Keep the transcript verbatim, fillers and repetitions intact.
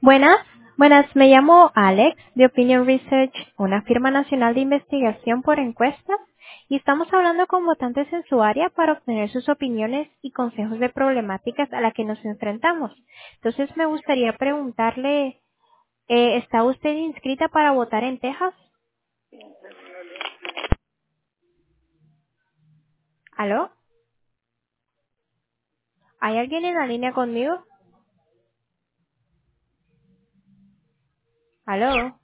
Buenas, buenas, me llamo Alex de Opinion Research, una firma nacional de investigación por encuestas, y estamos hablando con votantes en su área para obtener sus opiniones y consejos de problemáticas a las que nos enfrentamos. Entonces me gustaría preguntarle, eh, ¿está usted inscrita para votar en Texas? ¿Aló? ¿Hay alguien en la línea conmigo? ¿Aló?